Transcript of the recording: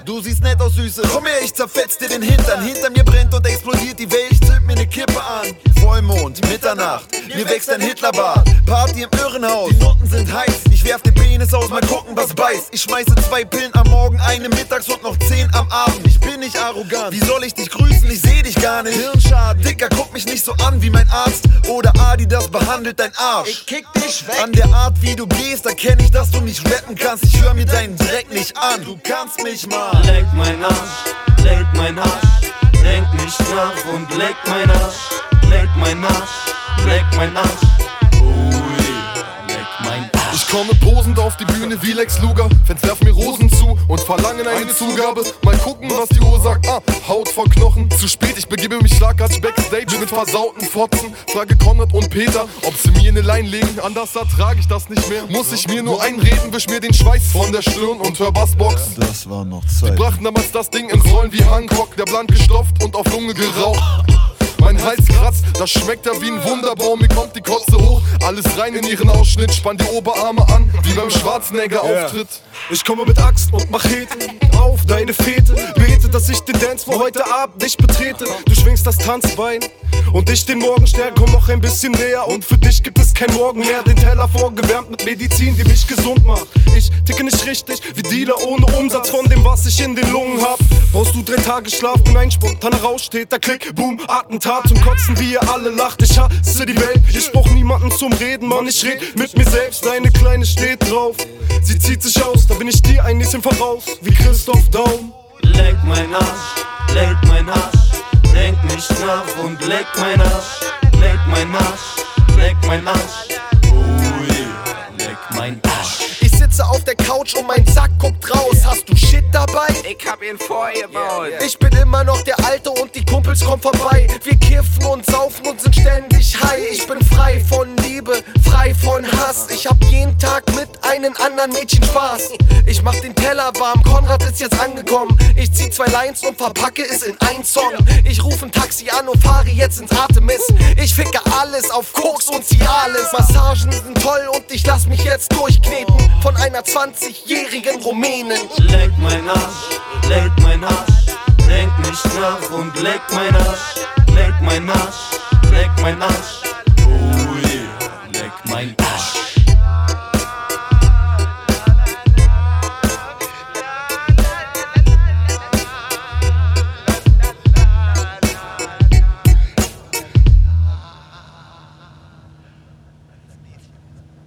Du siehst nett aus, Süße. Komm her, ich zerfetz dir den Hintern. Hinter mir brennt und explodiert die Welt. Ich zünd mir ne Kippe an. Vollmond, Mitternacht, mir wächst ein Hitlerbart. Party im Irrenhaus, die Noten sind heiß. Ich werf den Penis aus, mal gucken, was beißt. Ich schmeiße 2 Pillen am Morgen, eine mittags und noch 10 am Abend. Ich bin nicht arrogant, wie soll ich dich grüßen? Ich seh dich gar nicht. Hirnschaden, Dicker, guck mich nicht so an wie mein Arzt. Oder Adidas behandelt dein Arsch. Ich kick dich weg. An der Art, wie du gehst, erkenn ich, dass du mich rappen kannst. Ich hör mir deinen Dreck nicht an, du kannst mich mal. Leck mein Arsch, leck mein Arsch. Denk nicht nach und leck mein Arsch. Leck mein Arsch, leck mein Arsch. Ich komme posend auf die Bühne wie Lex Luger. Fans werfen mir Rosen zu und verlangen eine Zugabe. Mal gucken, was die Uhr sagt. Haut vor Knochen. Zu spät, ich begebe mich schlagartig backstage mit versauten Fotzen. Frage Konrad und Peter, ob sie mir eine Line legen. Anders ertrage ich das nicht mehr. Muss ich mir nur einreden, wisch mir den Schweiß von der Stirn und hör Bassbox. Das war noch Zeit. Die brachten damals das Ding ins Rollen wie Hancock. Der blank gestopft und auf Lunge geraucht. Mein Hals kratzt, das schmeckt ja wie ein Wunderbaum. Mir kommt die Kotze hoch, alles rein in ihren Ausschnitt. Spann die Oberarme an, wie beim Schwarzenegger-Auftritt. Ich komme mit Axt und Machete auf deine Fete. Bete, dass ich den Dance für heute Abend nicht betrete. Du schwingst das Tanzbein und ich den Morgenstern. Komm noch ein bisschen näher und für dich gibt es kein Morgen mehr. Den Teller vorgewärmt mit Medizin, die mich gesund macht. Ich ticke nicht richtig wie Dealer ohne Umsatz von dem, was ich in den Lungen hab. Brauchst du 3 Tage Schlaf, bin ein spontaner Rauschtäter. Klick, Boom, Attentat zum Kotzen, wie ihr alle lacht. Ich hasse die Welt, ich brauch niemanden zum Reden, Mann. Ich red mit mir selbst, deine Kleine steht drauf. Sie zieht sich aus, da bin ich dir ein bisschen voraus, wie Christoph Daum. Leck mein Arsch, leck mein Arsch. Denk nicht nach und leck mein Arsch. Leck mein Arsch, leck mein Arsch. Leck mein Arsch. Ich sitze auf der Couch und mein Sack guckt raus. Hast du Shit dabei? Ich hab ihn vorgebaut. Ich bin immer noch der Alte und die Kumpels kommen vorbei. Wir kiffen und saufen und sind ständig high. Ich bin frei von Liebe, frei von Hass. Ich hab jeden Tag mit einem anderen Mädchen Spaß. Ich mach den Teller warm, Konrad ist jetzt angekommen. Ich zieh 2 Lines und verpacke es in einen Song. Ich ruf ein Taxi an und fahre jetzt ins Artemis. Ich ficke alles auf Koks und Cialis. Massagen sind toll und ich lass mich jetzt durchkneten von einer 20-jährigen Rumänin. Leck mein Arsch, leck mein Arsch. Denk nicht nach und leck mein Arsch. Leck mein Arsch, leck mein Arsch.